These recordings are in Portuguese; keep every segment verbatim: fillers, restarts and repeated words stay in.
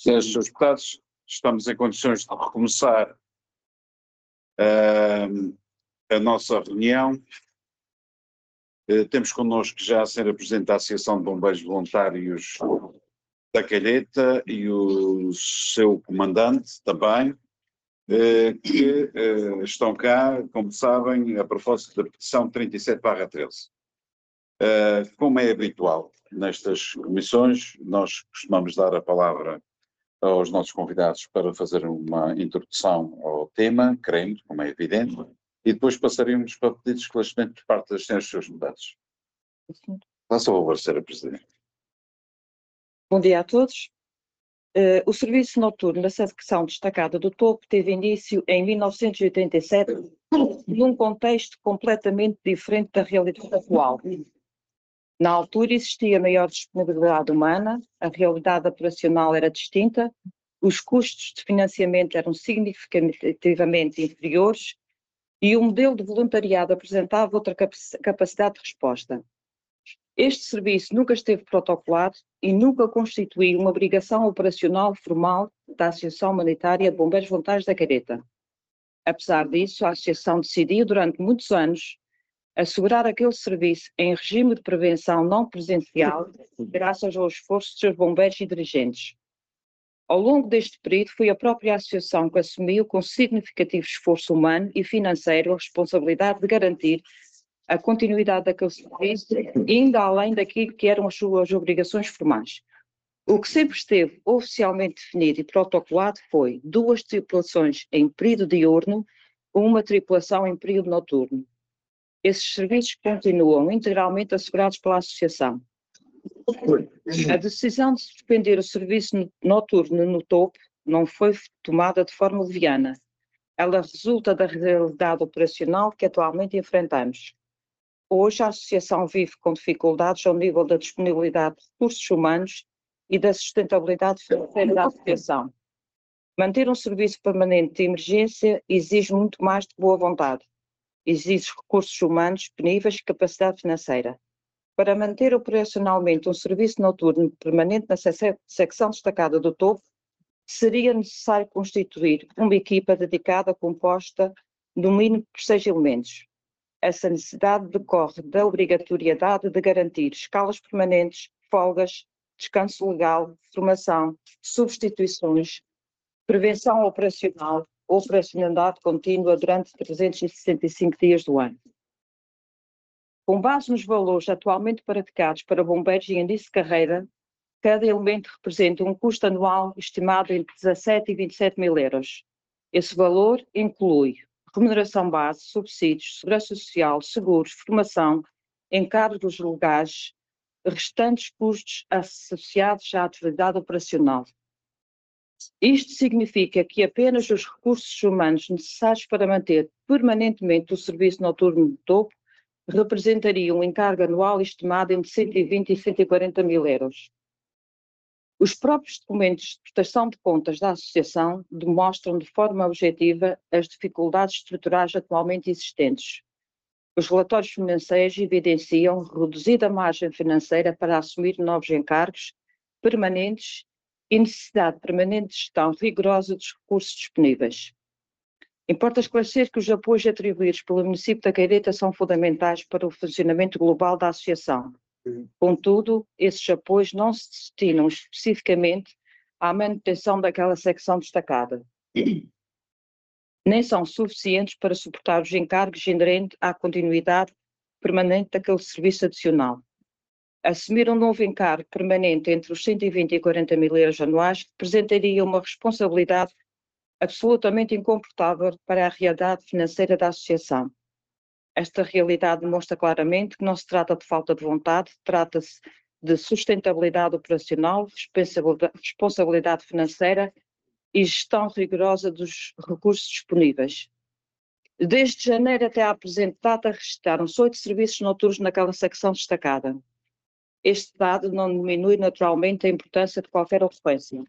Senhores Senhores Deputados, estamos em condições de recomeçar uh, a nossa reunião. Uh, temos connosco já a senhora Presidente da Associação de Bombeiros Voluntários da Calheta e o seu comandante também, uh, que uh, estão cá, como sabem, a propósito da petição trinta e sete barra treze. Uh, como é habitual nestas comissões, nós costumamos dar a palavra aos nossos convidados para fazer uma introdução ao tema, querendo, como é evidente, e depois passaremos para pedidos de esclarecimento por parte das senhoras e senhores deputados. Faça o favor, senhora Presidente. Bom dia a todos. Uh, o serviço noturno da secção destacada do Topo teve início em mil novecentos e oitenta e sete, num contexto completamente diferente da realidade atual. Na altura existia maior disponibilidade humana, a realidade operacional era distinta, os custos de financiamento eram significativamente inferiores e o modelo de voluntariado apresentava outra capacidade de resposta. Este serviço nunca esteve protocolado e nunca constituiu uma obrigação operacional formal da Associação Humanitária de Bombeiros Voluntários da Calheta. Apesar disso, a Associação decidiu durante muitos anos assegurar aquele serviço em regime de prevenção não presencial, graças ao esforço dos seus bombeiros e dirigentes. Ao longo deste período, foi a própria Associação que assumiu com significativo esforço humano e financeiro a responsabilidade de garantir a continuidade daquele serviço, ainda além daquilo que eram as suas obrigações formais. O que sempre esteve oficialmente definido e protocolado foi duas tripulações em período diurno, uma tripulação em período noturno. Esses serviços continuam integralmente assegurados pela Associação. A decisão de suspender o serviço noturno no Topo não foi tomada de forma leviana. Ela resulta da realidade operacional que atualmente enfrentamos. Hoje a Associação vive com dificuldades ao nível da disponibilidade de recursos humanos e da sustentabilidade financeira da Associação. Manter um serviço permanente de emergência exige muito mais de boa vontade. Exige recursos humanos disponíveis e capacidade financeira. Para manter operacionalmente um serviço noturno permanente na secção destacada do Topo, seria necessário constituir uma equipa dedicada composta no mínimo por seis elementos. Essa necessidade decorre da obrigatoriedade de garantir escalas permanentes, folgas, descanso legal, formação, substituições, prevenção operacional, operacionalidade contínua durante trezentos e sessenta e cinco dias do ano. Com base nos valores atualmente praticados para bombeiros e índice de carreira, cada elemento representa um custo anual estimado entre dezassete e vinte e sete mil euros. Esse valor inclui remuneração base, subsídios, segurança social, seguros, formação, encargos legais, restantes custos associados à atividade operacional. Isto significa que apenas os recursos humanos necessários para manter permanentemente o serviço noturno do Topo representariam um encargo anual estimado entre cento e vinte e cento e quarenta mil euros. Os próprios documentos de prestação de contas da Associação demonstram de forma objetiva as dificuldades estruturais atualmente existentes. Os relatórios financeiros evidenciam reduzida margem financeira para assumir novos encargos permanentes e necessidade permanente de gestão rigorosa dos recursos disponíveis. Importa esclarecer que os apoios atribuídos pelo município da Calheta são fundamentais para o funcionamento global da Associação. Contudo, esses apoios não se destinam especificamente à manutenção daquela secção destacada. Nem são suficientes para suportar os encargos inerentes à continuidade permanente daquele serviço adicional. Assumir um novo encargo permanente entre os cento e vinte e quarenta mil euros anuais representaria uma responsabilidade absolutamente incomportável para a realidade financeira da Associação. Esta realidade demonstra claramente que não se trata de falta de vontade, trata-se de sustentabilidade operacional, responsabilidade financeira e gestão rigorosa dos recursos disponíveis. Desde janeiro até à presente data, registaram-se oito serviços noturnos naquela secção destacada. Este dado não diminui naturalmente a importância de qualquer ocorrência.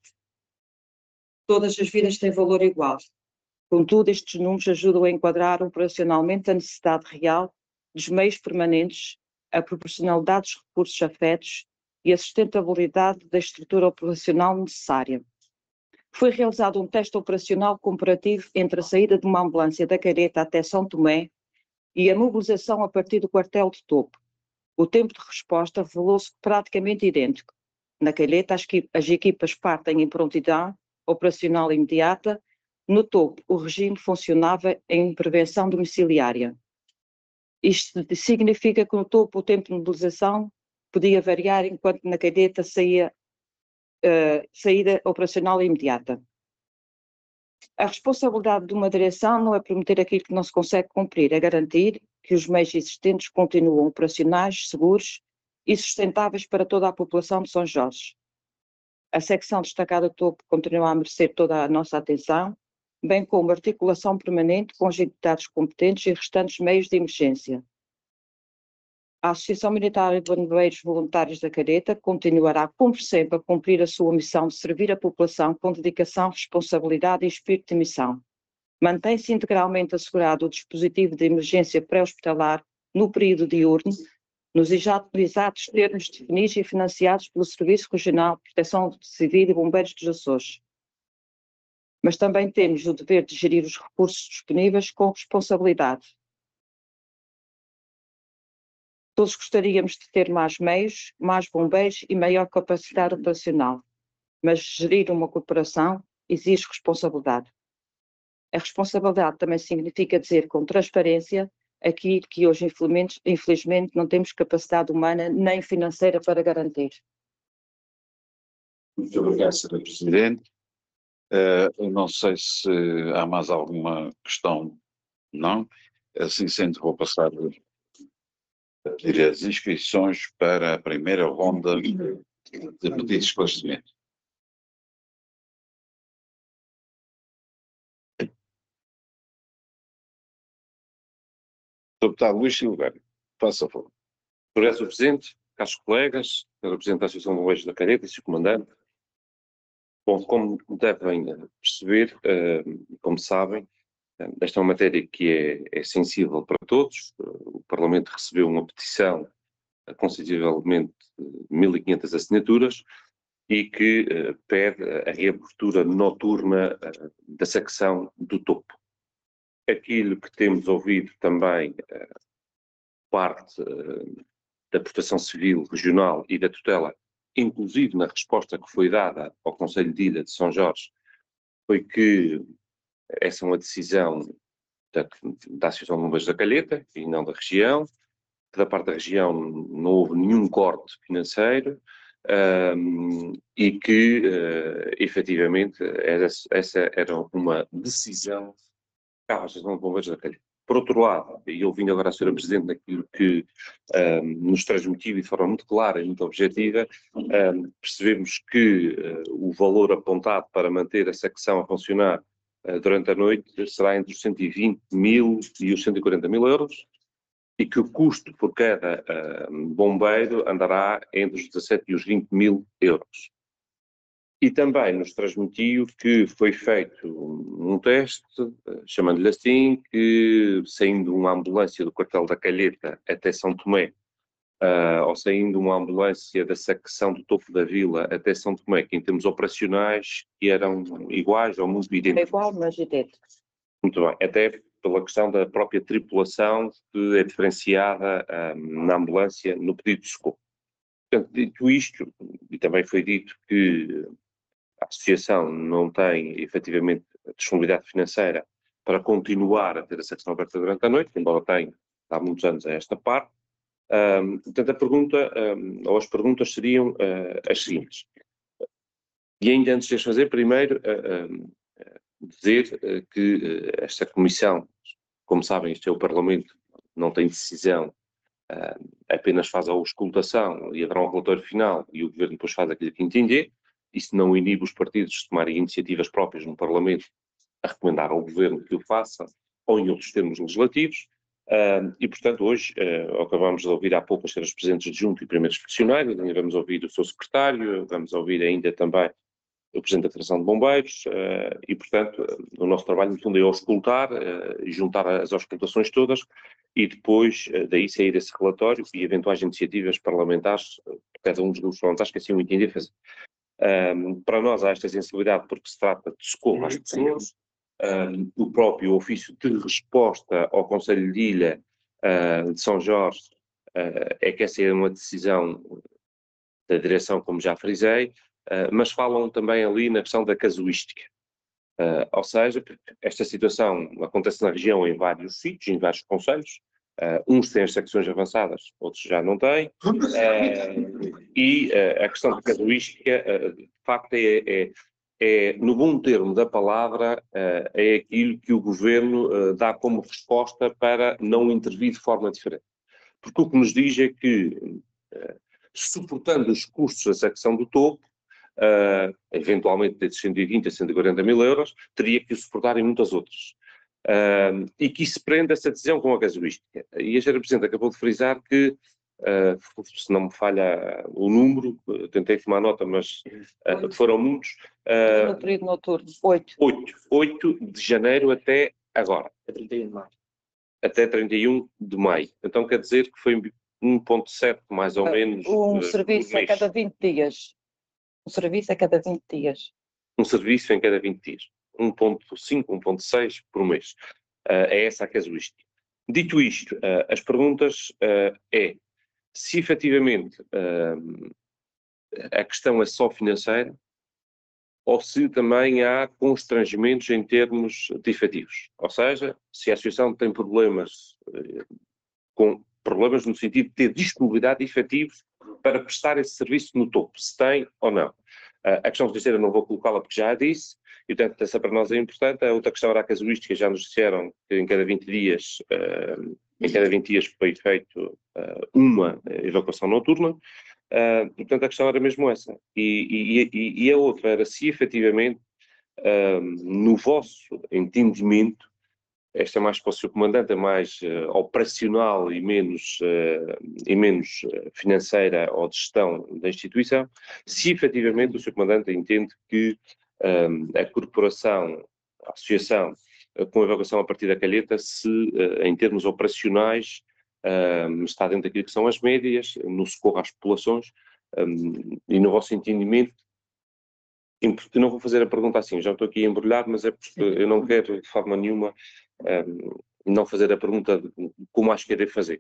Todas as vidas têm valor igual. Contudo, estes números ajudam a enquadrar operacionalmente a necessidade real dos meios permanentes, a proporcionalidade dos recursos afetos e a sustentabilidade da estrutura operacional necessária. Foi realizado um teste operacional comparativo entre a saída de uma ambulância da Calheta até São Tomé e a mobilização a partir do quartel de Topo. O tempo de resposta revelou-se praticamente idêntico. Na Calheta, as, as equipas partem em prontidão operacional imediata. No Topo, o regime funcionava em prevenção domiciliária. Isto significa que no Topo o tempo de mobilização podia variar, enquanto na Calheta saía uh, saída operacional imediata. A responsabilidade de uma direção não é prometer aquilo que não se consegue cumprir, é garantir que os meios existentes continuam operacionais, seguros e sustentáveis para toda a população de São Jorge. A secção destacada do Topo continua a merecer toda a nossa atenção, bem como articulação permanente com as entidades competentes e restantes meios de emergência. A Associação Militar de Bombeiros Voluntários da Calheta continuará, como sempre, a cumprir a sua missão de servir a população com dedicação, responsabilidade e espírito de missão. Mantém-se integralmente assegurado o dispositivo de emergência pré-hospitalar no período diurno, nos exatos termos definidos e financiados pelo Serviço Regional de Proteção Civil e Bombeiros dos Açores. Mas também temos o dever de gerir os recursos disponíveis com responsabilidade. Todos gostaríamos de ter mais meios, mais bombeiros e maior capacidade operacional, mas gerir uma corporação exige responsabilidade. A responsabilidade também significa dizer com transparência aquilo que hoje, infelizmente, infelizmente, não temos capacidade humana nem financeira para garantir. Muito obrigado, senhora Presidente. Uh, eu não sei se há mais alguma questão. Não? Assim sendo, vou passar a pedir as inscrições para a primeira ronda de pedidos de esclarecimento. Deputado Luís Silveira, faça favor. Senhor Presidente, caros colegas, senhor Presidente da Associação de Bombeiros da Calheta e senhor Comandante. Bom, como devem perceber, uh, como sabem, esta é uma matéria que é, é sensível para todos. O Parlamento recebeu uma petição com sensivelmente mil e quinhentas assinaturas e que uh, pede a reabertura noturna uh, da secção do Topo. Aquilo que temos ouvido também, uh, parte uh, da Proteção Civil Regional e da tutela, inclusive na resposta que foi dada ao Conselho de Ilha de São Jorge, foi que essa é uma decisão da, da Associação de Bombeiros da Calheta e não da região, que da parte da região não houve nenhum corte financeiro um, e que, uh, efetivamente, era, essa era uma decisão da Associação de Bombeiros da Calheta. Por outro lado, e ouvindo agora a senhora Presidente naquilo que um, nos transmitiu de forma muito clara e muito objetiva, um, percebemos que uh, o valor apontado para manter a secção a funcionar uh, durante a noite será entre os cento e vinte mil e os cento e quarenta mil euros e que o custo por cada uh, bombeiro andará entre os dezassete e os vinte mil euros. E também nos transmitiu que foi feito um teste, chamando-lhe assim, que saindo uma ambulância do quartel da Calheta até São Tomé, uh, ou saindo uma ambulância da secção do Topo da Vila até São Tomé, que em termos operacionais eram iguais ou muito idênticos. É igual, mas idênticos. Muito bem, até pela questão da própria tripulação que é diferenciada um, na ambulância no pedido de socorro. Portanto, dito isto, e também foi dito que a Associação não tem, efetivamente, a disponibilidade financeira para continuar a ter a secção aberta durante a noite, embora tenha há muitos anos a esta parte. Um, portanto, a pergunta, um, ou as perguntas seriam uh, as seguintes. E ainda antes de as fazer, primeiro, uh, uh, dizer uh, que uh, esta Comissão, como sabem, este é o Parlamento, não tem decisão, uh, apenas faz a auscultação e haverá um relatório final e o Governo depois faz aquilo que entender. Isso não inibe os partidos de tomarem iniciativas próprias no Parlamento a recomendar ao Governo que o faça, ou em outros termos legislativos, uh, e, portanto, hoje, uh, acabamos de ouvir há pouco as senhoras Presidentes adjunto e primeiros funcionários, ainda vamos ouvir o seu Secretário, vamos ouvir ainda também o Presidente da Federação de Bombeiros, uh, e, portanto, uh, o nosso trabalho, no fundo, é auscultar, uh, juntar as auscultações todas, e depois, uh, daí sair esse relatório e eventuais iniciativas parlamentares, uh, cada um dos grupos parlamentares que assim o entender fazer. Um, para nós há esta sensibilidade porque se trata de socorro às pessoas. Um, o próprio ofício de resposta ao Conselho de Ilha uh, de São Jorge uh, é que essa é uma decisão da direção, como já frisei, uh, mas falam também ali na questão da casuística. Uh, ou seja, esta situação acontece na região em vários sítios, em vários concelhos. Uh, uns têm as secções avançadas, outros já não têm. Uh, e uh, a questão da casuística, uh, de facto, é, é, é, no bom termo da palavra, uh, é aquilo que o governo uh, dá como resposta para não intervir de forma diferente. Porque o que nos diz é que, uh, suportando os custos da secção do topo, Uh, eventualmente desses cento e vinte a cento e quarenta mil euros, teria que suportar em muitas outras. Uh, e que isso prende essa decisão com a casuística. E a senhora Presidente acabou de frisar que, uh, se não me falha o número, tentei tomar nota, mas uh, foram muitos. Uh, no período noturno, oito. Oito. Oito de janeiro até agora. Até trinta e um de maio. Até trinta e um de maio. Então quer dizer que foi um vírgula sete mais ou menos. Um uh, serviço a cada vinte dias. Um serviço a cada vinte dias. Um serviço em cada vinte dias. um vírgula cinco, um vírgula seis por mês. Uh, é essa a casuística. Dito isto, uh, as perguntas uh, é se efetivamente uh, a questão é só financeira ou se também há constrangimentos em termos de efetivos. Ou seja, se a associação tem problemas, uh, com problemas no sentido de ter disponibilidade de efetivos para prestar esse serviço no topo, se tem ou não. Uh, a questão financeira não vou colocá-la porque já a disse, e portanto essa para nós é importante. A outra questão era a casuística, já nos disseram que em cada vinte dias, uh, em cada vinte dias foi feito uh, uma evacuação noturna, uh, e portanto a questão era mesmo essa. E, e, e a outra era se efetivamente, uh, no vosso entendimento, esta é mais para o senhor Comandante, é mais uh, operacional e menos, uh, e menos uh, financeira ou de gestão da instituição, se efetivamente o senhor Comandante entende que um, a corporação, a associação, uh, com a evacuação a partir da calheta, se uh, em termos operacionais um, está dentro daquilo que são as médias, no socorro às populações, um, e no vosso entendimento. Eu não vou fazer a pergunta assim, já estou aqui a embrulhar, mas é porque eu não quero de forma nenhuma um, não fazer a pergunta como acho que irei fazer.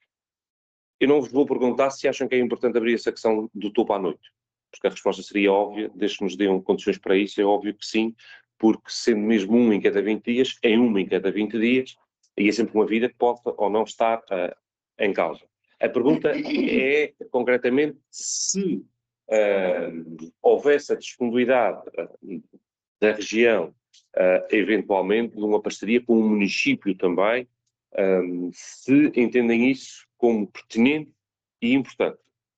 Eu não vos vou perguntar se acham que é importante abrir a secção do topo à noite, porque a resposta seria óbvia, desde que nos deem condições para isso, é óbvio que sim, porque sendo mesmo um em cada vinte dias, é uma em cada vinte dias, e é sempre uma vida que pode ou não estar uh, em causa. A pergunta é, concretamente, se Uh, houvesse a disponibilidade uh, da região, uh, eventualmente, de uma parceria com o município também, um, se entendem isso como pertinente e importante.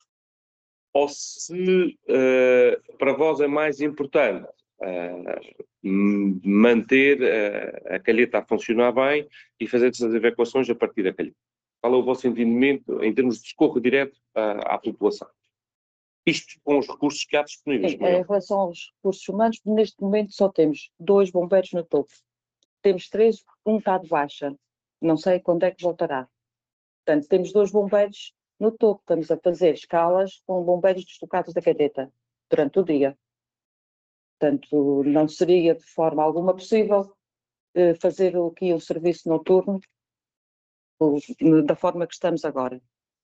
Ou se uh, para vós é mais importante uh, manter uh, a calheta a funcionar bem e fazer essas evacuações a partir da calheta. Qual é o vosso entendimento em termos de socorro direto uh, à população? Isto com os recursos que há disponíveis. Sim, em relação aos recursos humanos, neste momento só temos dois bombeiros no topo. Temos três, um está de baixa. Não sei quando é que voltará. Portanto, temos dois bombeiros no topo. Estamos a fazer escalas com bombeiros deslocados da cadeta durante o dia. Portanto, não seria de forma alguma possível eh, fazer o que é o serviço noturno o, da forma que estamos agora.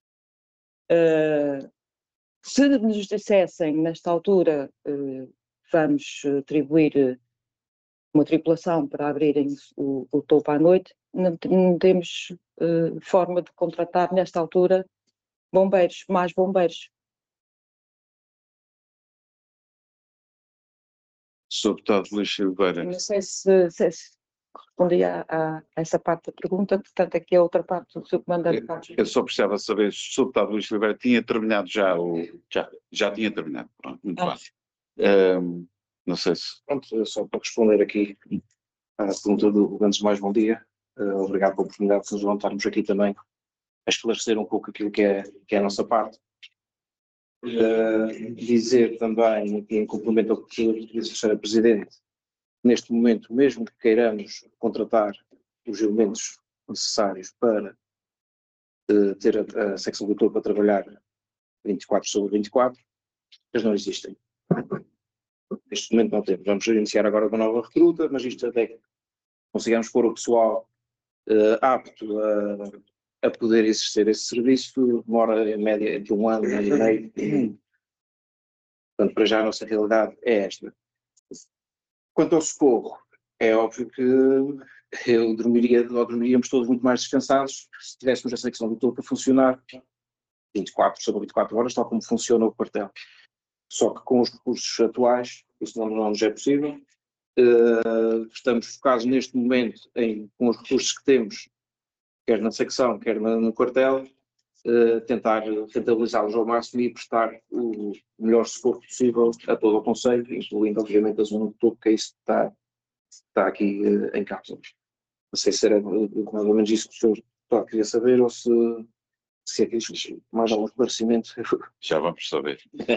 Uh, Se nos dissessem, nesta altura, eh, vamos atribuir uma tripulação para abrirem o, o topo à noite, não, não temos eh, forma de contratar, nesta altura, bombeiros, mais bombeiros. senhor Deputado Luís Silveira. Não sei se, se, se respondi a, a essa parte da pergunta, portanto, aqui a outra parte do seu Comandante Carlos. Eu só precisava saber se o senhor Deputado Luís Silveira tinha terminado já o... Já, já tinha terminado, pronto, muito Ah. bem. Um, não sei se... Pronto, só para responder aqui à pergunta do antes de mais bom dia, uh, obrigado pela oportunidade de nos levantarmos aqui também a esclarecer um pouco aquilo que é, que é a nossa parte. Uh, dizer também, em complemento ao que disse a senhora Presidente, neste momento, mesmo que queiramos contratar os elementos necessários para uh, ter a, a secção do topo a trabalhar vinte e quatro sobre vinte e quatro, eles não existem. neste momento não temos. Vamos iniciar agora uma nova recruta, mas isto até que consigamos pôr o pessoal uh, apto a, a poder exercer esse serviço, demora em média entre um ano, um ano e meio. Portanto, para já a nossa realidade é esta. Quanto ao socorro, é óbvio que eu dormiria, ou dormiríamos todos muito mais descansados se tivéssemos essa questão do topo a funcionar vinte e quatro sobre vinte e quatro horas, tal como funciona o quartel. Só que com os recursos atuais, isso não, não nos é possível. Uh, estamos focados neste momento em, com os recursos que temos, quer na secção, quer no, no quartel, uh, tentar rentabilizá-los ao máximo e prestar o melhor socorro possível a todo o concelho, incluindo obviamente a zona do topo, que é isso que está, está aqui uh, em causa. Não sei se era uh, mais ou menos isso que o senhor queria saber ou se, se é que existe mais algum esclarecimento. Já vamos saber.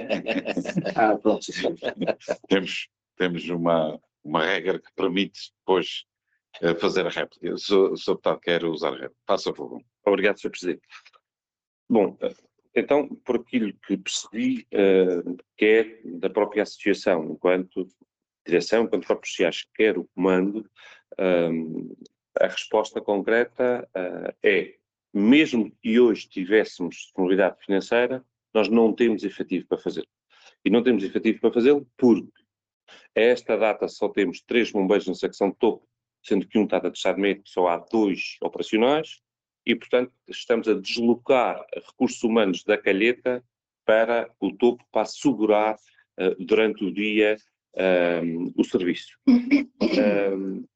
Ah, pronto. temos, temos uma, uma regra que permite depois uh, fazer a réplica. O senhor deputado quer usar a réplica. Faça a favor. Obrigado, senhor Presidente. Bom, então, por aquilo que percebi, uh, quer da própria associação, enquanto direção, enquanto próprios sociais, quer o comando, um, a resposta concreta uh, é, mesmo que hoje tivéssemos disponibilidade financeira, nós não temos efetivo para fazê-lo. E não temos efetivo para fazê-lo porque a esta data só temos três bombeiros na secção de topo, sendo que um está a deixar de meio, só há dois operacionais, e, portanto, estamos a deslocar recursos humanos da Calheta para o topo, para assegurar uh, durante o dia um, o serviço. Um,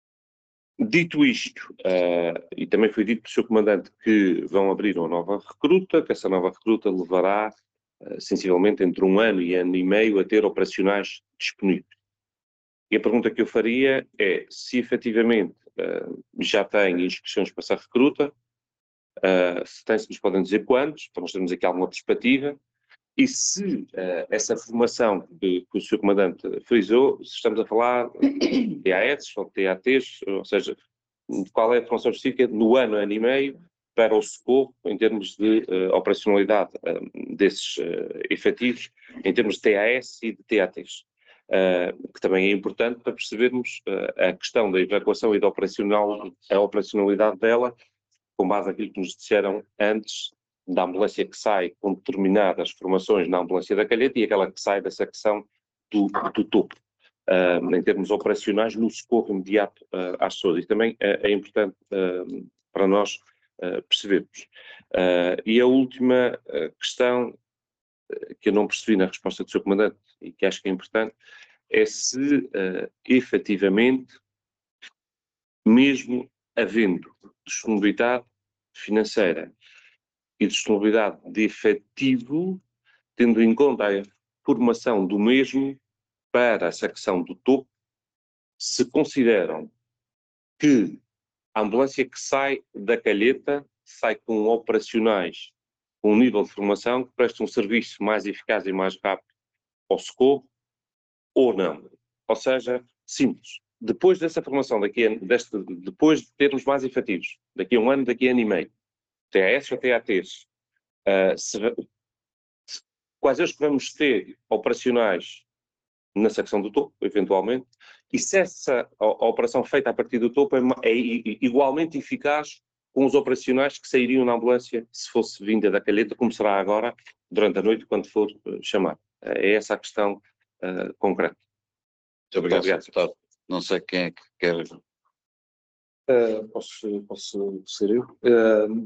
dito isto, uh, e também foi dito pelo senhor Comandante que vão abrir uma nova recruta, que essa nova recruta levará uh, sensivelmente entre um ano e ano e meio a ter operacionais disponíveis. E a pergunta que eu faria é se efetivamente uh, já tem inscrições para essa recruta, uh, se tem, se nos podem dizer quantos, para nós termos aqui alguma perspectiva, e se uh, essa formação que, que o senhor Comandante frisou, se estamos a falar de T A S ou T A Ts, ou seja, qual é a formação específica no ano, ano e meio, para o socorro, em termos de uh, operacionalidade uh, desses uh, efetivos, em termos de T A S e de T A Ts. Uh, que também é importante para percebermos uh, a questão da evacuação e da operacional, a operacionalidade dela, com base naquilo que nos disseram antes, da ambulância que sai com determinadas formações na ambulância da Calheta e aquela que sai da secção do, do topo, uh, em termos operacionais, no socorro imediato uh, às pessoas. E também uh, é importante uh, para nós uh, percebermos. Uh, e a última uh, questão uh, que eu não percebi na resposta do senhor Comandante e que acho que é importante, é se uh, efetivamente, mesmo havendo disponibilidade financeira e disponibilidade de efetivo, tendo em conta a formação do mesmo para a secção do topo, se consideram que a ambulância que sai da Calheta sai com operacionais com um nível de formação que presta um serviço mais eficaz e mais rápido ao socorro, ou não. Ou seja, simples. Depois dessa formação, daqui a, deste, depois de termos mais efetivos, daqui a um ano, daqui a ano e meio, T A S ou T A Ts, uh, se, se, quais é os que vamos ter operacionais na secção do topo, eventualmente, e se essa a, a operação feita a partir do topo é, é, é igualmente eficaz com os operacionais que sairiam na ambulância se fosse vinda da Calheta, como será agora, durante a noite, quando for uh, chamar. Uh, é essa a questão uh, concreta. Muito obrigado, obrigado, deputado. Não sei quem é que quer. Uh, posso, posso ser eu. Uh,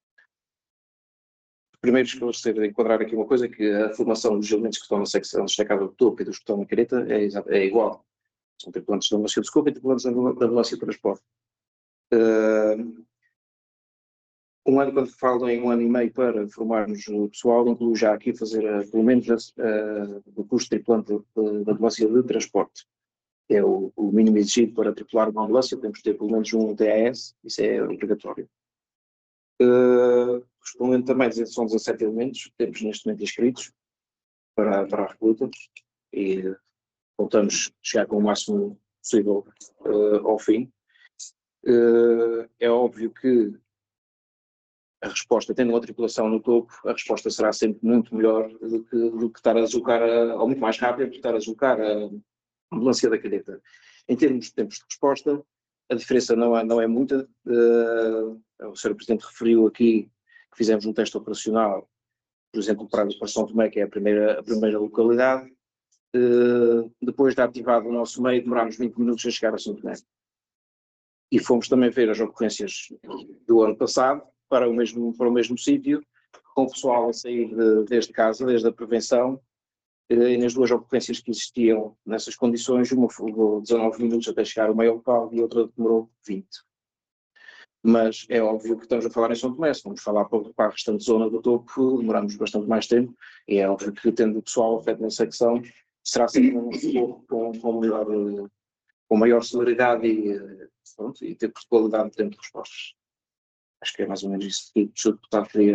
primeiro esclarecer, enquadrar aqui uma coisa, que a formação dos elementos que estão na secção destacada do topo e dos que estão na Calheta é, é igual. São tripulantes da ambulância de socorro e tripulantes da ambulância de transporte. Uh, um ano, quando falo em um ano e meio para formarmos o pessoal, incluo já aqui fazer uh, pelo menos uh, o curso de tripulante da ambulância de transporte. É o, o mínimo exigido para tripular uma ambulância, temos de ter pelo menos um T A S, isso é obrigatório. Uh, respondendo também, são dezassete elementos que temos neste momento inscritos para, para a recruta e voltamos a chegar com o máximo possível uh, ao fim. Uh, é óbvio que a resposta, tendo uma tripulação no topo, a resposta será sempre muito melhor do que, do que estar a deslocar, a, ou muito mais rápida do que estar a deslocar a ambulância da cadeta. Em termos de tempos de resposta, a diferença não é, não é muita. Uh, o senhor Presidente referiu aqui que fizemos um teste operacional, por exemplo, para, para São Tomé, que é a primeira, a primeira localidade. Uh, depois de ativado o nosso meio, demorámos vinte minutos a chegar a São Tomé. E fomos também ver as ocorrências do ano passado, para o mesmo, para o mesmo sítio, com o pessoal a sair de, desde casa, desde a prevenção, e nas duas ocorrências que existiam nessas condições, uma levou dezanove minutos até chegar ao meio local e outra demorou vinte. Mas é óbvio que estamos a falar em São Tomé, se vamos falar para, para a restante zona do topo, demoramos bastante mais tempo, e é óbvio que tendo o pessoal afeto na secção, será sempre um socorro com, com, melhor, com maior celeridade e, pronto, e ter qualidade de tempo de respostas. Acho que é mais ou menos isso que o senhor Deputado queria.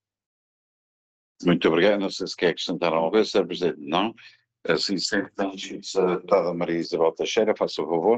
Muito obrigado. Não sei se quer acrescentar alguma coisa, senhor Presidente. Não? Assim sendo, a deputada Maria Isabel Teixeira, faça o favor.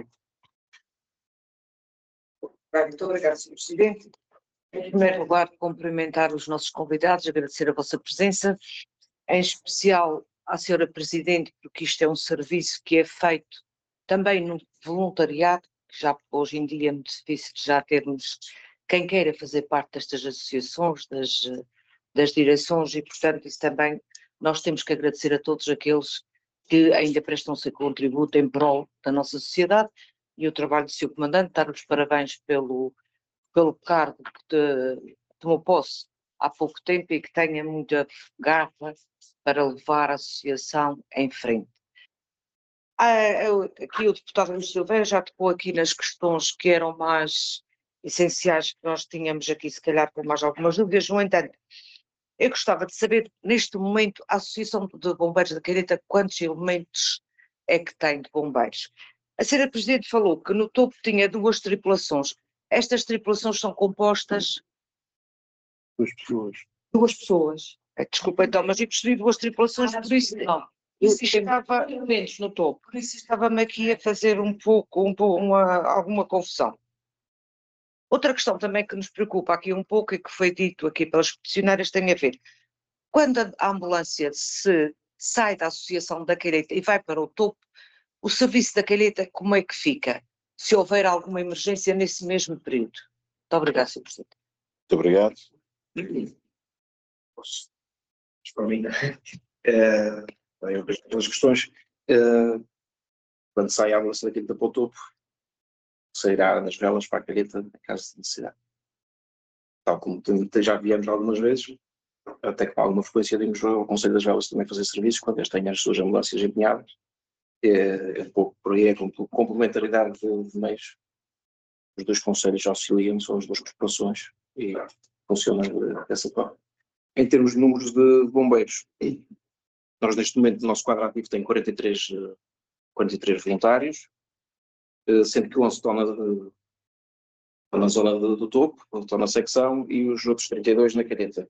Muito obrigado, senhor Presidente. Em primeiro lugar, cumprimentar os nossos convidados, agradecer a vossa presença, em especial à senhora Presidente, porque isto é um serviço que é feito também no voluntariado, que já hoje em dia é muito difícil já termos quem queira fazer parte destas associações, das, das direções, e portanto isso também nós temos que agradecer a todos aqueles que ainda prestam o seu contributo em prol da nossa sociedade, e o trabalho do senhor Comandante, dar-lhes parabéns pelo, pelo cargo que tomou posse há pouco tempo e que tenha muita garra para levar a associação em frente. Ah, eu, aqui o deputado Luís Silveira já tocou aqui nas questões que eram mais essenciais, que nós tínhamos aqui se calhar com mais algumas dúvidas. No entanto, eu gostava de saber, neste momento, a Associação de Bombeiros da Calheta, quantos elementos é que tem de bombeiros? A senhora Presidente falou que no topo tinha duas tripulações. Estas tripulações são compostas... Duas pessoas. Duas pessoas. Desculpa então, mas eu percebi duas tripulações, por isso não. Isso estava menos no topo, por isso estava-me aqui a fazer um pouco, um pouco uma, alguma confusão. Outra questão também que nos preocupa aqui um pouco e que foi dito aqui pelas peticionárias tem a ver, quando a ambulância se sai da Associação da Calheta e vai para o topo, o serviço da Calheta como é que fica? Se houver alguma emergência nesse mesmo período. Muito obrigado, senhor Presidente. Muito obrigado. Posso? Para mim, é, bem, as questões, é, quando sai a ambulância da Calheta para o topo, sairá nas velas para a Calheta, em caso de necessidade. Tal como já viemos algumas vezes, até que para alguma frequência dimos ao Conselho das Velas também fazer serviços, quando eles têm as suas ambulâncias empenhadas. É, é um pouco por aí, é complementaridade de, de meios. Os dois conselhos auxiliam, são as duas corporações e funciona dessa forma. Em termos de números de bombeiros, nós neste momento o nosso quadro ativo tem quarenta e três, quarenta e três voluntários, sendo que onze estão na, na zona do, do topo, estão na secção, e os outros trinta e dois na Calheta.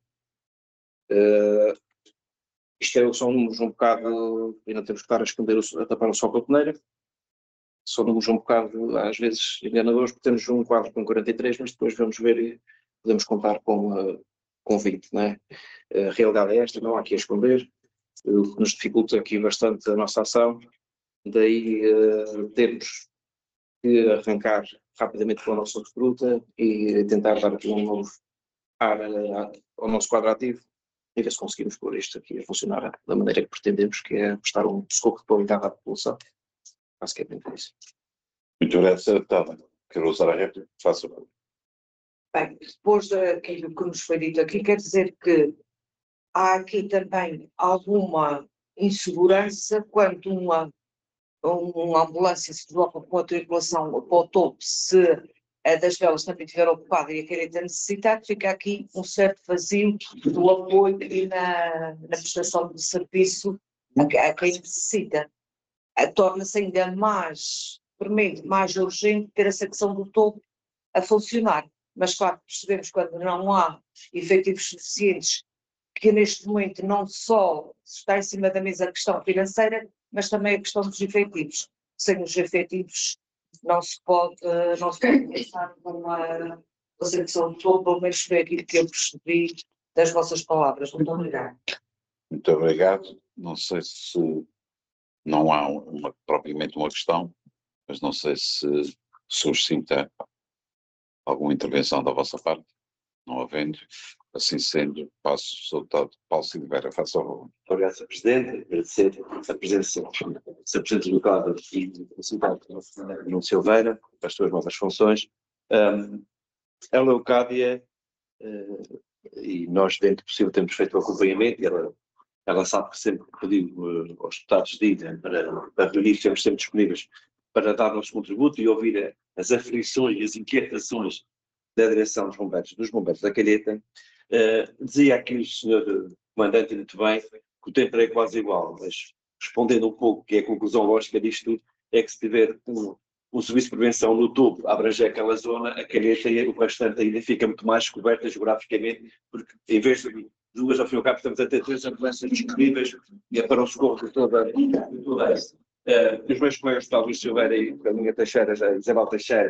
Uh, isto é, são números um bocado, ainda temos que estar a esconder, o, a tapar o sol com a peneira, são números um bocado, às vezes, enganadores, porque temos um quadro com quarenta e três, mas depois vamos ver e podemos contar com, uh, com vinte, não é? A realidade é esta, não há aqui a esconder, o que nos dificulta aqui bastante a nossa ação, daí uh, termos que arrancar rapidamente com a nossa recruta e tentar dar aqui um novo ar ao nosso quadro ativo e ver se conseguimos pôr isto aqui a funcionar da maneira que pretendemos, que é prestar um socorro de qualidade à população. Basicamente é isso. Muito obrigado, senhora deputada. Quero usar a réplica, faça o favor. Bem, depois daquilo que nos foi dito aqui, quer dizer que há aqui também alguma insegurança quando uma uma ambulância se desloca com a tripulação para o topo, se a das velas também estiver ocupada e a Calheta necessitar, fica aqui um certo vazio do apoio e na, na prestação de serviço a, a quem necessita. Torna-se ainda mais premente, mais urgente ter a secção do topo a funcionar. Mas claro, percebemos quando não há efetivos suficientes, que neste momento não só está em cima da mesa a questão financeira, mas também a questão dos efetivos. Sem os efetivos não se pode, não se pode pensar numa, a secção de todo, pelo menos foi aquilo que eu percebi das vossas palavras. Muito obrigada. Muito obrigado. Não sei se não há uma, propriamente uma questão, mas não sei se suscita alguma intervenção da vossa parte. Não havendo, assim sendo, passo o deputado Paulo Silveira, faça favor. Muito obrigado, senhor Presidente. Agradecer a presença do senhor Presidente do Estado e do Cidade Nuno Silveira, para as suas novas funções. Um, a Leocádia, uh, e nós, dentro do possível, temos feito o acompanhamento, e ela, ela sabe que sempre que pediu uh, aos deputados de ida para, para reunir, estamos sempre disponíveis para dar nosso contributo e ouvir as aflições e as inquietações da direção dos bombeiros, dos bombeiros da Calheta. Uh, dizia aqui o senhor comandante muito bem que o tempo é quase igual, mas respondendo um pouco, que é a conclusão lógica disto tudo, é que se tiver um, um serviço de prevenção no topo a abranger aquela zona, a Calheta e o restante ainda fica muito mais coberta geograficamente, porque em vez de duas, ao fim e ao cabo, estamos a ter três ambulâncias disponíveis para o socorro de toda, de toda essa. Uh, os meus colegas, tal Luís Silveira e a minha Teixeira, já, Isabel Teixeira,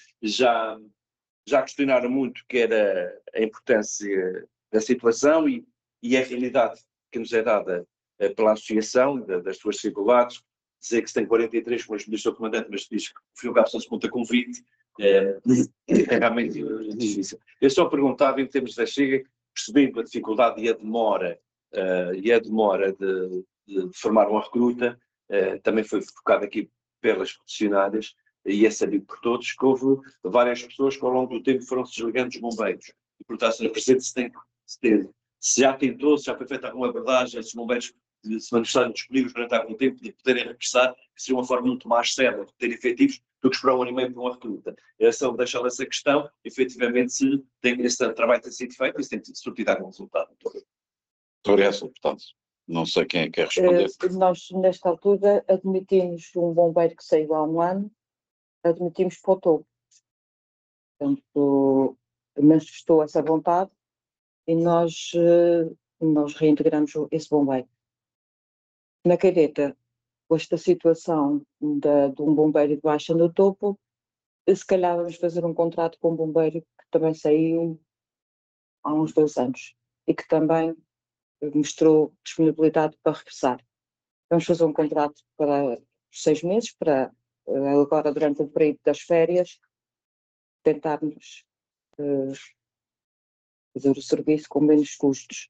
já já questionaram muito que era a importância da situação e, e a realidade que nos é dada uh, pela associação, da, das suas dificuldades. Dizer que se tem quarenta e três, como diz o seu comandante, mas diz que o fio cabo só se conta com vinte, uh, é realmente difícil. Eu só perguntava, em termos da Chega, percebendo a dificuldade e a demora, uh, e a demora de, de, de formar uma recruta, uh, também foi focado aqui pelas funcionárias, e é sabido por todos que houve várias pessoas que ao longo do tempo foram se desligando dos bombeiros. E, portanto, senhor Presidente, se, tem, se, tem, se já tentou, se já foi feita alguma abordagem, esses bombeiros se manifestaram disponíveis durante algum tempo de poderem regressar, que seria uma forma muito mais séria de ter efetivos do que esperar um ano e meio por uma recruta. É só deixar essa questão, efetivamente, se tem, esse trabalho tem sido feito e se tem surtido algum resultado. Muito obrigado, senhor deputado. Não sei quem é que quer responder. Uh, nós, nesta altura, admitimos um bombeiro que saiu há um ano, admitimos para o topo. Portanto, manifestou essa vontade e nós, nós reintegramos esse bombeiro. Na Calheta, com esta situação de, de um bombeiro de baixa no topo, se calhar vamos fazer um contrato com um bombeiro que também saiu há uns dois anos e que também mostrou disponibilidade para regressar. Vamos fazer um contrato para seis meses, para agora durante o período das férias, tentarmos uh, fazer o serviço com menos custos.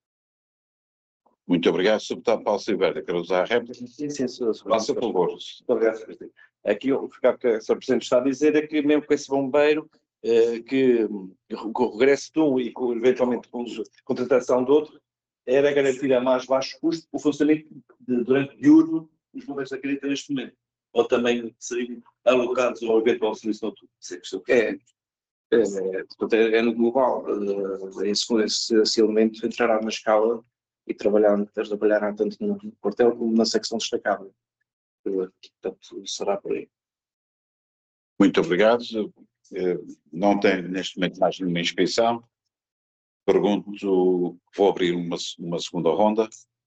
Muito obrigado, senhor deputado Paulo Silveira. Quero usar a réplica? Sim, sim, senhor. Faça favor. Muito obrigado, senhor Presidente. Aqui o que o senhor Presidente está a dizer é que mesmo com esse bombeiro, eh, que com o regresso de um e com, eventualmente com a contratação de outro, era garantir a mais baixo custo o funcionamento de, durante diurno dos bombeiros da Calheta neste momento. Ou também seriam alocados ao eventual serviço noturno. É, é, portanto, é, é no global, uh, esse, esse, esse elemento entrará na escala e trabalhar, trabalhará tanto no quartel como na secção destacada. Portanto, será por aí. Muito obrigado. Não tenho neste momento mais nenhuma inscrição. Pergunto, vou abrir uma, uma segunda ronda.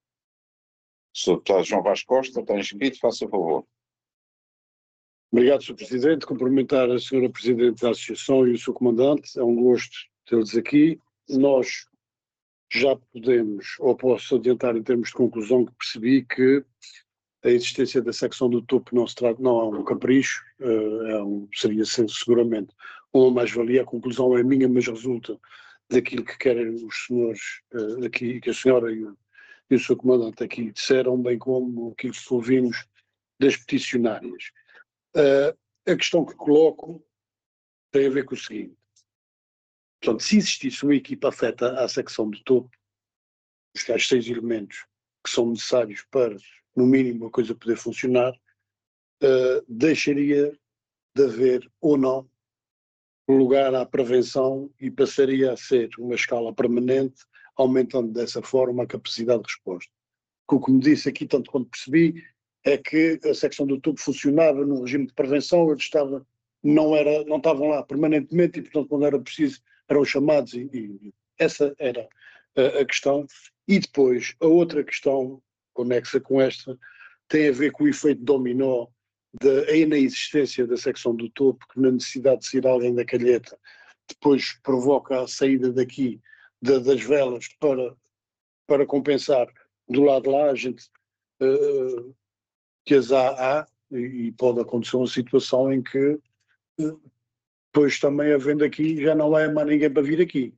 senhor deputado João Vaz Costa, está inscrito, faça favor. Obrigado, senhor Presidente. Cumprimentar a senhora Presidente da Associação e o seu Comandante. É um gosto tê-los aqui. Nós já podemos, ou posso adiantar em termos de conclusão, que percebi que a existência da secção do topo não se trata, não é um capricho, é um, seria seguramente uma mais-valia. A conclusão é minha, mas resulta daquilo que querem os senhores aqui, que a senhora e o, e o seu Comandante aqui disseram, bem como aquilo que ouvimos das peticionárias. Uh, a questão que coloco tem a ver com o seguinte. Portanto, se existisse uma equipa afeta à secção do topo, os tais seis elementos que são necessários para, no mínimo, a coisa poder funcionar, uh, deixaria de haver ou não lugar à prevenção e passaria a ser uma escala permanente, aumentando dessa forma a capacidade de resposta. Porque, como disse aqui, tanto quanto percebi, é que a secção do topo funcionava num regime de prevenção, eles estavam, não, era, não estavam lá permanentemente e, portanto, quando era preciso, eram chamados e, e essa era a, a questão. E depois, a outra questão, conexa com esta, tem a ver com o efeito dominó da inexistência da secção do topo, que na necessidade de sair alguém da Calheta depois provoca a saída daqui de, das velas para, para compensar do lado de lá, a gente uh, que as há, há e, e pode acontecer uma situação em que uh, depois também havendo aqui já não há mais ninguém para vir aqui.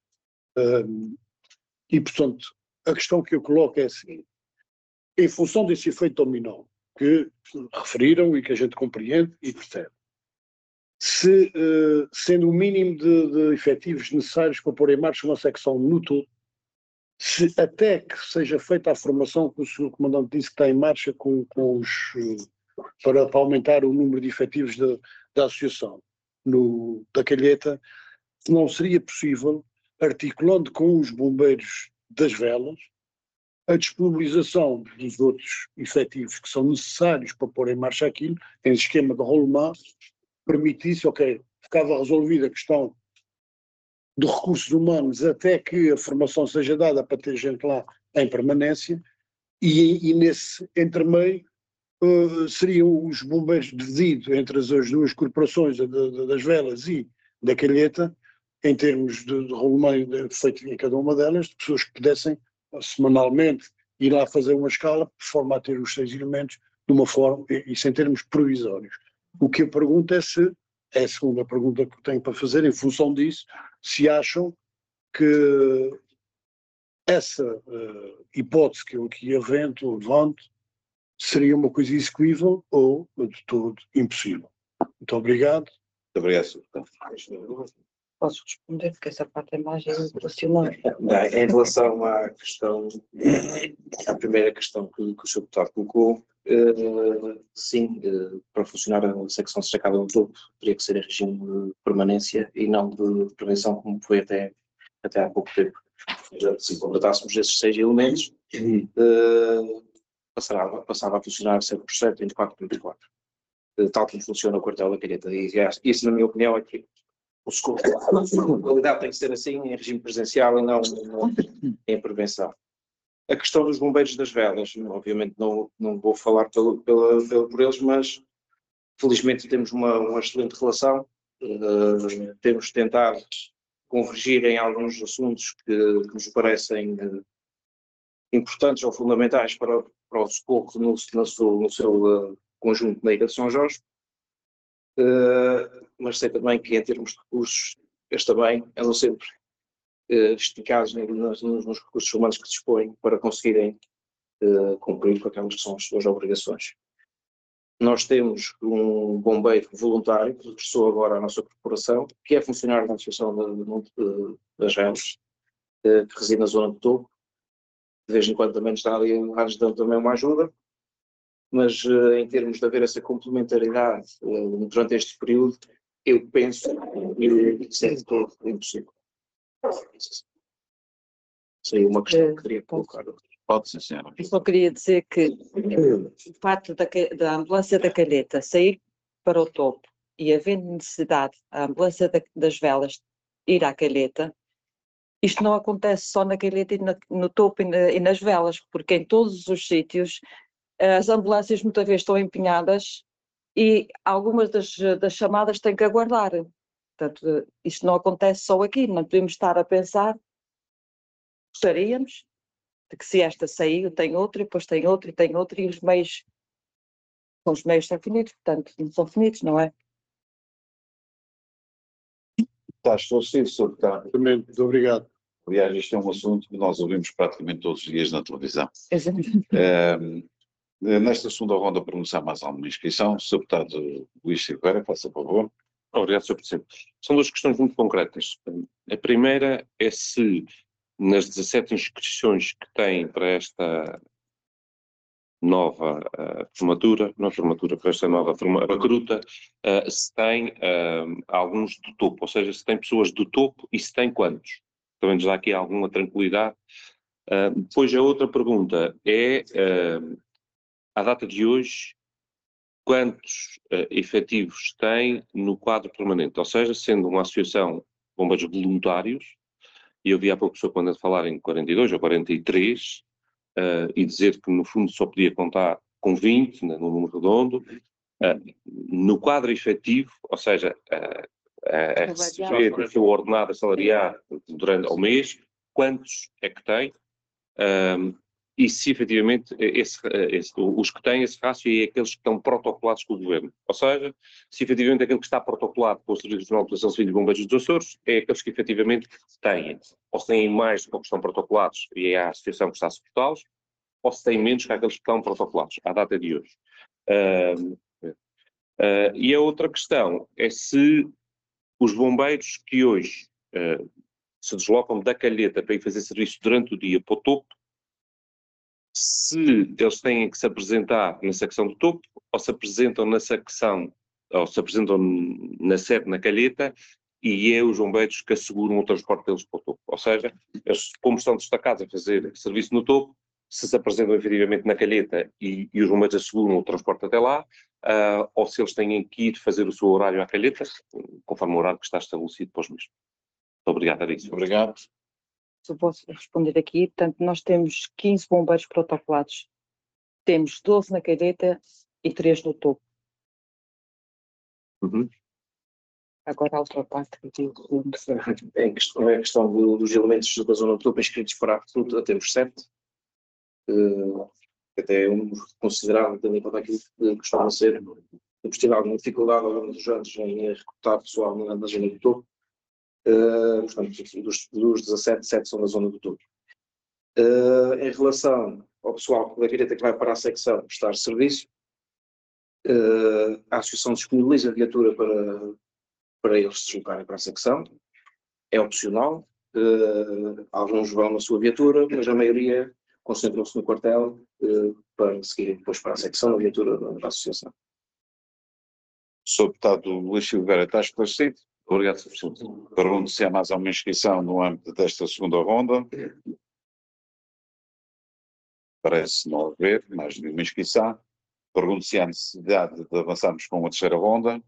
Uh, e portanto, a questão que eu coloco é a seguinte: em função desse efeito dominó que referiram e que a gente compreende e percebe, se, uh, sendo o mínimo de, de efetivos necessários para pôr em marcha uma secção no todo, se até que seja feita a formação que o senhor Comandante disse que está em marcha com, com os, uh, para, para aumentar o número de efetivos da, da associação no, da Calheta, não seria possível, articulando com os bombeiros das velas, a disponibilização dos outros efetivos que são necessários para pôr em marcha aquilo, em esquema de rolemã, permitisse, ok, ficava resolvida a questão dos recursos humanos até que a formação seja dada para ter gente lá em permanência, e, e nesse entremeio uh, seriam os bombeiros divididos entre as, as duas corporações, a, a, das velas e da Calheta, em termos de, de rolemã feito em cada uma delas, de pessoas que pudessem semanalmente ir lá fazer uma escala, de forma a ter os seis elementos de uma forma, e, e sem termos provisórios. O que eu pergunto é se, é a segunda pergunta que tenho para fazer, em função disso, se acham que essa uh, hipótese que eu aqui avento, levanto, seria uma coisa execuível ou de todo impossível. Muito obrigado. Muito obrigado, senhor Deputado. Posso responder, porque essa parte é mais educacional. Bem, em relação à questão, à primeira questão que, que o senhor Deputado colocou, uh, sim, uh, para funcionar a secção destacada no topo, teria que ser em regime de permanência e não de prevenção, como foi até, até há pouco tempo. Se contratássemos esses seis elementos, uh, passava, passava a funcionar sete por sete, vinte e quatro por vinte e quatro, uh, tal como funciona o quartel da Calheta. E isso, na minha opinião, é que a qualidade tem que ser assim, em regime presencial e não, não em prevenção. A questão dos bombeiros das velas, obviamente não, não vou falar pelo, pela, pela, por eles, mas felizmente temos uma, uma excelente relação, uh, temos tentado convergir em alguns assuntos que, que nos parecem uh, importantes ou fundamentais para, para o socorro no, no seu, no seu uh, conjunto na Ilha de São Jorge. Uh, mas sei também que em termos de recursos, eles também andam sempre uh, esticados nos, nos recursos humanos que dispõem para conseguirem uh, cumprir com aquelas que são as suas obrigações. Nós temos um bombeiro voluntário que regressou agora à nossa corporação, que é funcionário da Associação de, de, de, das Velas, uh, que reside na zona do Topo. De vez em quando também está ali, nos dando também uma ajuda. Mas uh, em termos de haver essa complementaridade uh, durante este período, eu penso que seria todo impossível. Seria uma questão que queria colocar. Pode ser, senhora. Eu só queria dizer que o facto da, da ambulância da Calheta sair para o topo e havendo necessidade, a ambulância da, das velas ir à Calheta, isto não acontece só na Calheta e na, no topo e, na, e nas velas, porque em todos os sítios as ambulâncias muitas vezes estão empenhadas e algumas das, das chamadas têm que aguardar. Portanto, isto não acontece só aqui, não podemos estar a pensar, gostaríamos de que se esta saiu, tem outra, e depois tem outra, e tem outra, e os meios, são os meios são finitos, portanto, não são finitos, não é? Está esclarecido, senhor Deputado. Muito obrigado. Aliás, isto é um assunto que nós ouvimos praticamente todos os dias na televisão. Exato. Um, nesta segunda ronda, pronunciar mais alguma inscrição. senhor Deputado Luís Silveira, faça favor. Obrigado, senhor Presidente. São duas questões muito concretas. A primeira é se, nas dezassete inscrições que têm para esta nova uh, formatura, não formatura, para esta nova forma, recruta, uh, se tem uh, alguns do topo, ou seja, se tem pessoas do topo e se tem quantos? Também nos dá aqui alguma tranquilidade. Uh, depois a outra pergunta é, uh, à data de hoje, quantos uh, efetivos tem no quadro permanente? Ou seja, sendo uma associação de bombeiros voluntários, e eu vi há pouco o senhor Comandante falar em quarenta e dois ou quarenta e três, uh, e dizer que no fundo só podia contar com vinte, né, no número redondo, uh, no quadro efetivo, ou seja, uh, a, a receber o seu ordenado assalariado durante o mês, quantos é que tem, um, e se efetivamente esse, esse, os que têm esse rácio é aqueles que estão protocolados com o governo. Ou seja, se efetivamente aquele que está protocolado com o Serviço Nacional de Proteção Civil e Bombeiros dos Açores é aqueles que efetivamente têm, ou se têm mais do que estão protocolados e é a associação que está a suportá-los, ou se têm menos que aqueles que estão protocolados, à data de hoje. Uh, uh, e a outra questão é se os bombeiros que hoje uh, se deslocam da Calheta para ir fazer serviço durante o dia para o topo, se eles têm que se apresentar na secção do topo, ou se apresentam na secção, ou se apresentam na sede na Calheta, e é os bombeiros que asseguram o transporte deles para o topo. Ou seja, eles, como estão destacados a fazer serviço no topo, se se apresentam efetivamente na Calheta e, e os bombeiros asseguram o transporte até lá, uh, ou se eles têm que ir fazer o seu horário à Calheta, conforme o horário que está estabelecido para os mesmos. Muito obrigado, Arício. Obrigado. Se eu posso responder aqui, portanto, nós temos quinze bombeiros protocolados. Temos doze na Calheta e três no topo. Uhum. Agora a outra parte que eu Em questão, é a questão do, dos elementos da zona do topo inscritos para a fruta, temos sete. Uh, até é um número considerável, tendo em conta aquilo que costuma ser. Temos tido alguma dificuldade ao longo dos anos em recrutar pessoal na, na zona do topo. Uh, portanto, dos, dos dezassete, sete são na zona do topo. Uh, em relação ao pessoal da Calheta que vai para a secção prestar serviço, uh, a Associação disponibiliza a viatura para, para eles se deslocarem para a secção. É opcional, uh, alguns vão na sua viatura, mas a maioria concentram-se no quartel uh, para seguirem depois para a secção, a viatura da, da Associação. senhor Deputado Luís Silveira, está esclarecido? Obrigado, senhor Presidente. Pergunto se há mais alguma inscrição no âmbito desta segunda ronda. Parece não haver mais nenhuma inscrição. Pergunto se há necessidade de avançarmos com uma terceira ronda.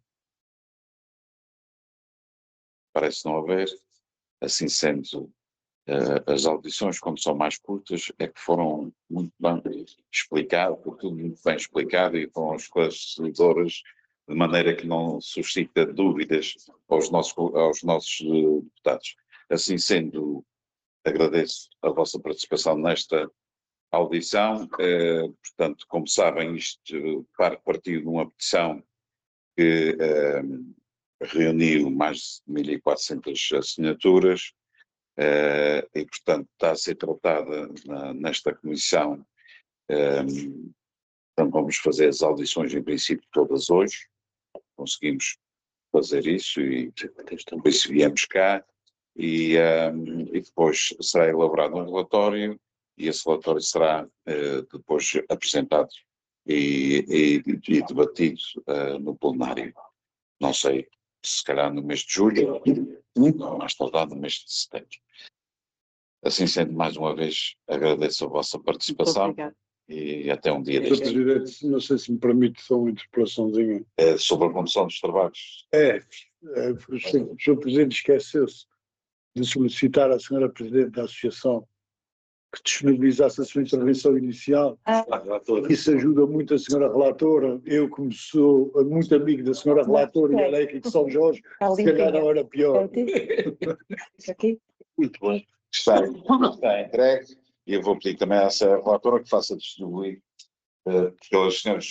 Parece não haver. Assim sendo, uh, as audições, quando são mais curtas, é que foram muito bem explicadas, por tudo muito bem explicado e foram esclarecedoras, de maneira que não suscita dúvidas aos nossos, aos nossos uh, deputados. Assim sendo, agradeço a vossa participação nesta audição. Uh, portanto, como sabem, isto partiu de uma petição que uh, reuniu mais de mil e quatrocentas assinaturas uh, e, portanto, está a ser tratada na, nesta comissão. Um, então, vamos fazer as audições, em princípio, todas hoje. Conseguimos fazer isso e por isso viemos cá e, um, e depois será elaborado um relatório e esse relatório será uh, depois apresentado e, e, e debatido uh, no plenário. Não sei, se calhar no mês de julho, mais tardar no mês de setembro. Assim sendo, mais uma vez, agradeço a vossa participação e até um dia senhor deste. Presidente, não sei se me permite só uma interpelaçãozinha. É sobre a condução dos trabalhos. É, é o senhor Presidente esqueceu-se de solicitar à senhora Presidente da Associação que disponibilizasse a sua intervenção inicial. Ah. Isso ajuda muito a senhora Relatora. Eu, como sou muito amigo da senhora Relatora e eleica de São Jorge, se calhar não era pior. Aqui? Muito bem. Está, está entregue e eu vou pedir também à senhora Relatora que faça distribuir uh, pelas senhoras.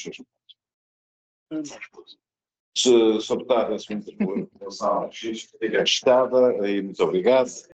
Se, se optar a sua intervenção, esteja testada, e muito obrigado.